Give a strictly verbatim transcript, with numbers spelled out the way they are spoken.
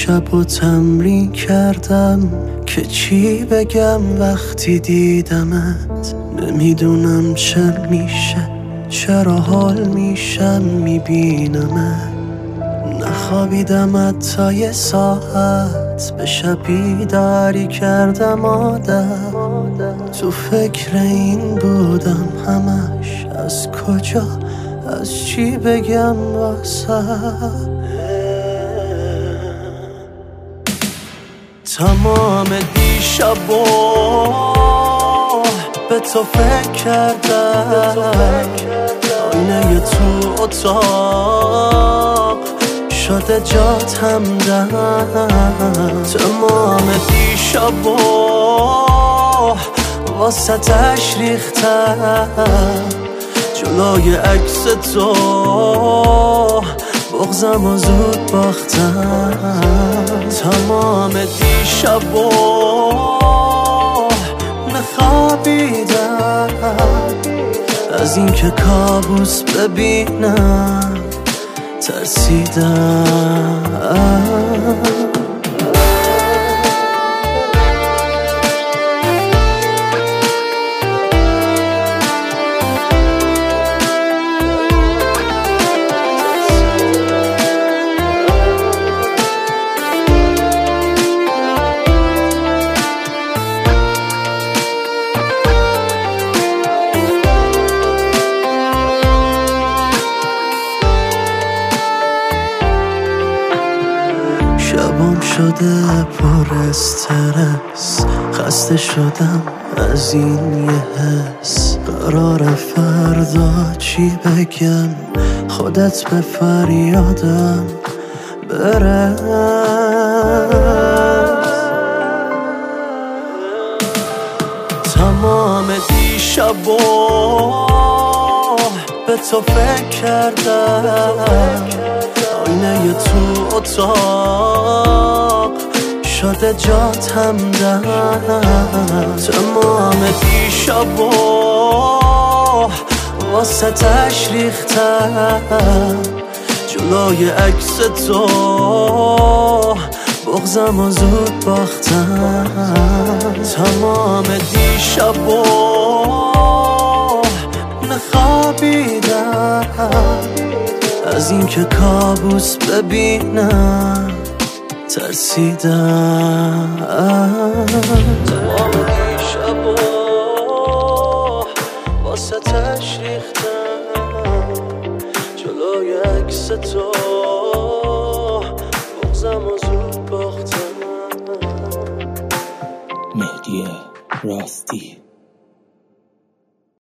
شب و تمرین کردم که چی بگم وقتی دیدمت. نمیدونم چه میشه، چرا حال میشم میبینمت. نخوابیدم حتی یه ساعت، به شب بیداری کردم عادت. تو فکر این بودم همش، از کجا از چی بگم واسه. تمام دیشبا به تو فکر کردم، آینه تو اتاق شده جات همدم. تمام دیشبا واسه تش ریختم، جلوی عکس تو بغضم و زود باختم. تمام دیشبا نخوابیدم از اینکه کابوس ببینم، ترسیدم. شبام شده پر استرس، خسته شدم از این یه حس. قرار فردا چی بگم، خودت به فریادم برس. تمام دیشبا به تو فکر کردم، آینه تو اتاق شده جات همدم. تمام دیشبا واسه تش ریختم، جلوی عکس تو بغضم و زود باختم. تمام دیشبا نخوابیدم از اینکه کابوس ببینم، ترسیدم. تمام دیشبا واسه تش ریختم، جلوی عکس تو بغضم و زود باختم. مهدی راستی.